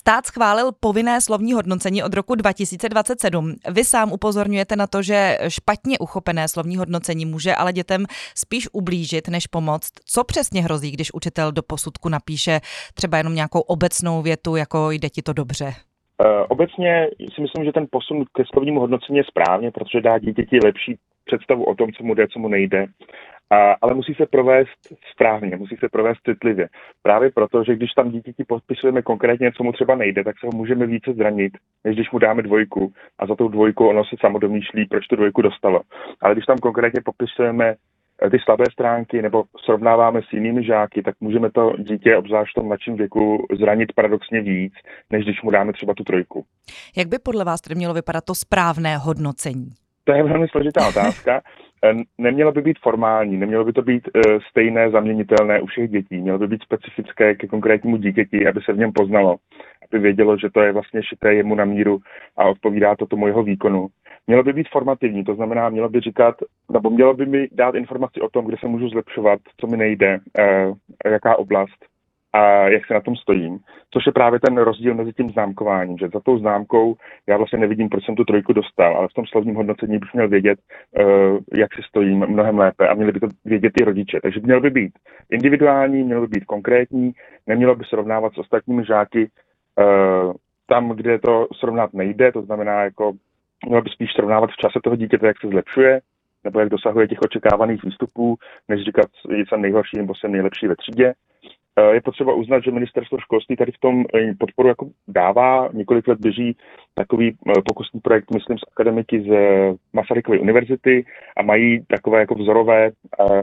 Stát schválil povinné slovní hodnocení od roku 2027. Vy sám upozorňujete na to, že špatně uchopené slovní hodnocení může ale dětem spíš ublížit, než pomoct. Co přesně hrozí, když učitel do posudku napíše třeba jenom nějakou obecnou větu, jako jde ti to dobře? Obecně si myslím, že ten posun ke slovnímu hodnocení je správně, protože dá dítěti lepší představu o tom, co mu jde, co mu nejde. Ale musí se provést správně, musí se provést citlivě. Právě proto, že když tam dítěti popisujeme konkrétně, co mu třeba nejde, tak se ho můžeme více zranit, než když mu dáme 2 a za tou 2 ono se samo domýšlí, proč tu 2 dostalo. Ale když tam konkrétně popisujeme ty slabé stránky nebo srovnáváme s jinými žáky, tak můžeme to dítě, obzvlášť v tom mladším věku, zranit paradoxně víc, než když mu dáme třeba tu 3. Jak by podle vás tedy mělo vypadat to správné hodnocení? To je velmi složitá otázka. Nemělo by být formální, nemělo by to být stejné, zaměnitelné u všech dětí. Mělo by být specifické ke konkrétnímu dítěti, aby se v něm poznalo, aby vědělo, že to je vlastně šité jemu na míru a odpovídá to tomu jeho výkonu. Mělo by být formativní, to znamená, mělo by říkat, nebo mělo by mi dát informaci o tom, kde se můžu zlepšovat, co mi nejde, jaká oblast a jak se na tom stojím. Což je právě ten rozdíl mezi tím známkováním, že za tou známkou já vlastně nevidím, proč jsem tu 3 dostal, ale v tom slovním hodnocení bych měl vědět, jak si stojím mnohem lépe a měli by to vědět i rodiče. Takže mělo by být individuální, mělo by být konkrétní, nemělo by srovnávat s ostatními žáky tam, kde to srovnat nejde, to znamená, jako mělo by spíš srovnávat v čase toho dítěte, jak se zlepšuje, nebo jak dosahuje těch očekávaných výstupů, než říkat, že jsem nejhorší nebo jsem nejlepší ve třídě. Je potřeba uznat, že ministerstvo školství tady v tom podporu jako dává. Několik let běží takový pokusný projekt, myslím, z akademiky z Masarykovy univerzity a mají takové jako vzorové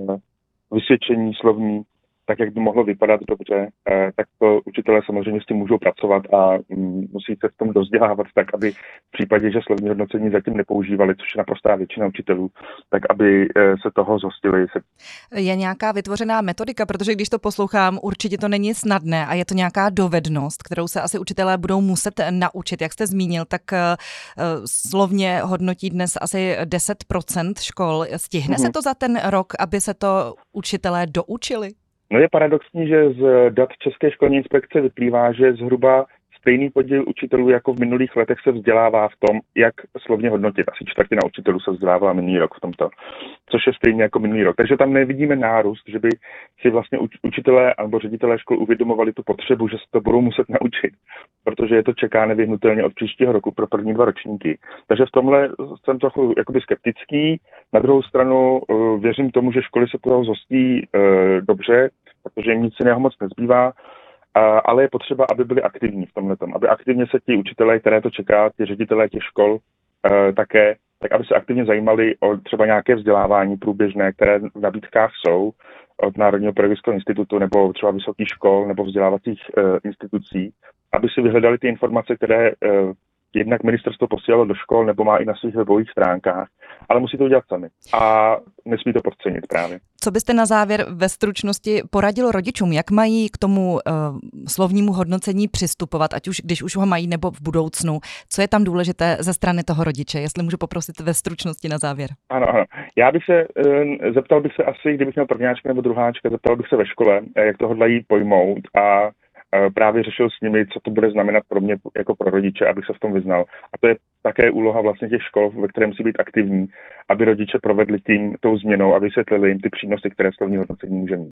vysvědčení slovní, tak jak by mohlo vypadat dobře, tak to učitelé samozřejmě s tím můžou pracovat a musí se v tom dozdělávat tak, aby v případě, že slovní hodnocení zatím nepoužívali, což je naprostá většina učitelů, tak aby se toho zhostili. Je nějaká vytvořená metodika, protože když to poslouchám, určitě to není snadné a je to nějaká dovednost, kterou se asi učitelé budou muset naučit. Jak jste zmínil, tak slovně hodnotí dnes asi 10% škol. Stihne se to za ten rok, aby se to učitelé doučili? No je paradoxní, že z dat České školní inspekce vyplývá, že zhruba stejný podíl učitelů jako v minulých letech se vzdělává v tom, jak slovně hodnotit. Asi 1/4 učitelů se vzdělávala minulý rok v tomto, což je stejně jako minulý rok. Takže tam nevidíme nárůst, že by si vlastně učitelé nebo ředitelé škol uvědomovali tu potřebu, že se to budou muset naučit, protože je to čeká nevyhnutelně od příštího roku pro první 2 ročníky. Takže v tomhle jsem trochu jakoby skeptický. Na druhou stranu věřím tomu, že školy se toho zhostí dobře, protože jim nic jiného moc nezbývá. Ale je potřeba, aby byli aktivní v tomhletom, aby aktivně se ti učitelé, které to čeká, ti ředitelé těch škol také, tak aby se aktivně zajímali o třeba nějaké vzdělávání průběžné, které v nabídkách jsou od Národního pedagogického institutu nebo třeba vysokých škol nebo vzdělávacích institucí, aby si vyhledali ty informace, které jednak ministerstvo posílalo do škol nebo má i na svých webových stránkách, ale musí to udělat sami a nesmí to podcenit právě. Co byste na závěr ve stručnosti poradil rodičům, jak mají k tomu slovnímu hodnocení přistupovat, ať už když už ho mají nebo v budoucnu? Co je tam důležité ze strany toho rodiče, jestli můžu poprosit ve stručnosti na závěr? Ano. Já bych se, zeptal bych se asi, kdybych měl prvňáčka nebo druháčka, zeptal bych se ve škole, jak to hodlají pojmout a právě řešil s nimi, co to bude znamenat pro mě jako pro rodiče, abych se v tom vyznal. A to je také úloha vlastně těch škol, ve které musí být aktivní, aby rodiče provedli tou změnou a vysvětlili jim ty přínosy, které slovní hodnocení může mít.